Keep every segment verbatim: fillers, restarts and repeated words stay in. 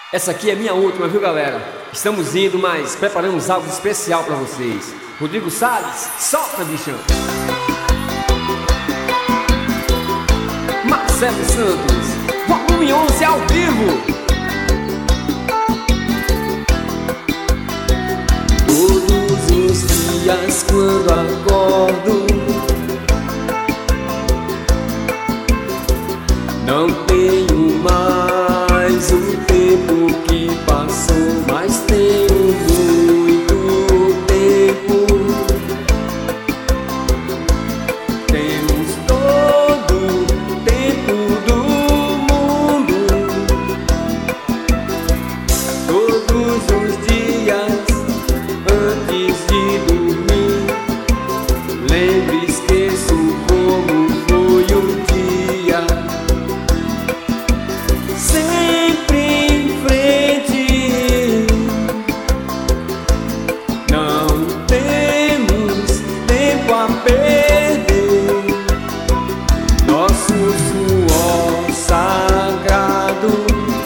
Essa aqui é minha última, viu, galera? Estamos indo, mas preparamos algo especial pra vocês. Rodrigo Salles, solta, bichão! Marcelo Santos, volume onze ao vivo! Todos os dias quando acordo, não tenho mais o tempo que passou, mas tenho muito tempo. Temos todo o tempo do mundo. Todos os dias antes de dormir, lembro e esqueço como foi o dia. Sempre em frente, não temos tempo a perder. Nosso suor sagrado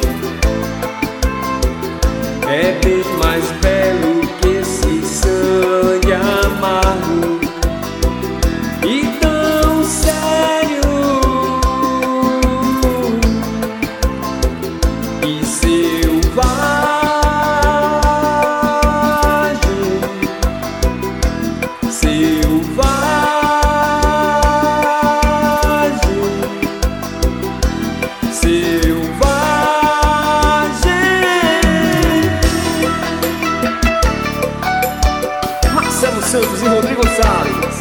é bem mais belo que esse sangue amargo e tão sério. E selvagem, selvagem, selvagem. Marcelo Santos e Rodrigo Salles.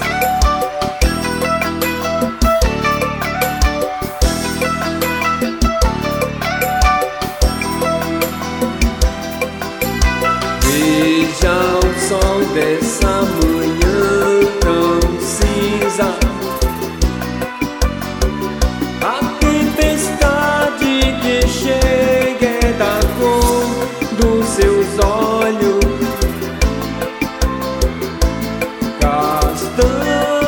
Veja o sol dessa manhã tão cinza, a tempestade que chega é da cor dos seus olhos castanho.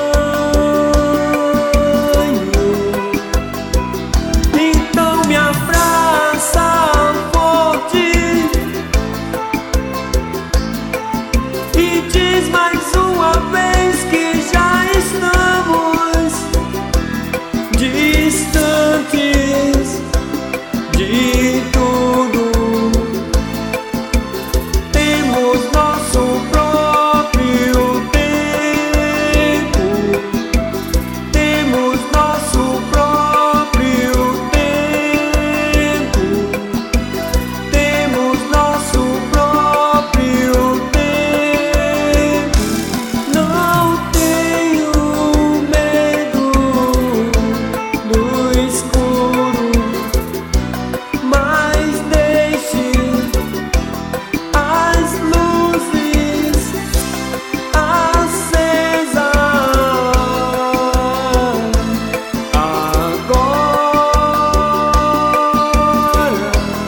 Então me abraça forte e diz mais uma vez que já estamos distantes de tudo. Temos nosso próprio tempo, temos nosso próprio tempo, temos nosso próprio tempo. Não tenho medo do escuro, mas deixe as luzes acesas agora.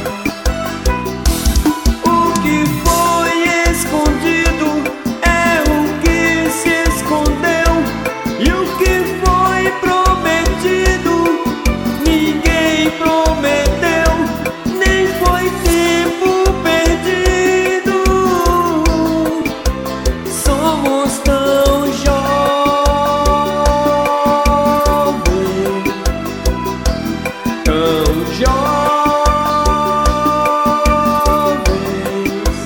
O que foi escondido é o que se escondeu, e o que foi prometido ninguém prometeu, nem foi tempo perdido. Somos tão jovens, tão jovens,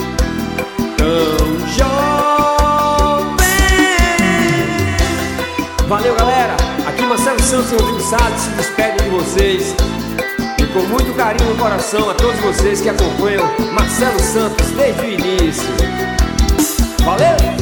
tão jovens. Valeu, galera! Aqui Marcelo Santos e Rodrigo Salles se despedem de vocês. E com muito carinho no coração a todos vocês que acompanham Marcelo Santos desde o início. Valeu!